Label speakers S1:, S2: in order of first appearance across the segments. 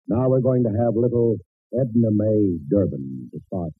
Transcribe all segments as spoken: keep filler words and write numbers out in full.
S1: Now we're going to have little Edna Mae Durbin to start.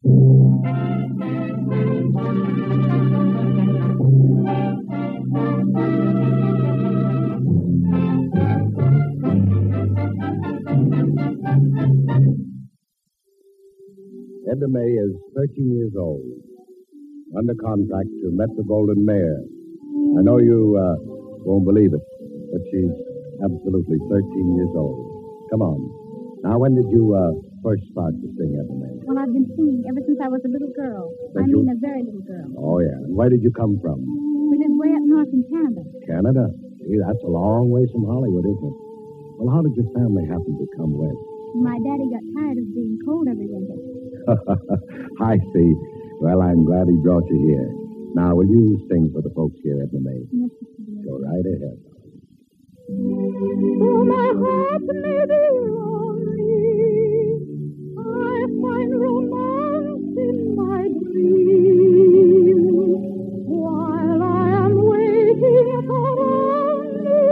S1: Edna Mae is thirteen years old, under contract to Metro Golden Mayer. I know you uh, won't believe it, but she's absolutely thirteen years old. Come on. Now, when did you uh, first start to sing, Edna Mae?
S2: Well, I've been singing ever since I was a little girl.
S1: Did
S2: I
S1: you?
S2: mean, a very little girl.
S1: Oh, yeah. And where did you come from?
S2: We live way up north in Canada.
S1: Canada? Gee, that's a long ways from Hollywood, isn't it? Well, how did your family happen to come west?
S2: My daddy got tired of being cold every winter.
S1: I see. Well, I'm glad he brought you here. Now, will you sing for the folks here, Edna Mae?
S2: Yes, Mister
S1: Go right ahead.
S2: Though my heart may be lonely, I find romance in my dreams. While I am waiting for only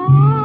S2: I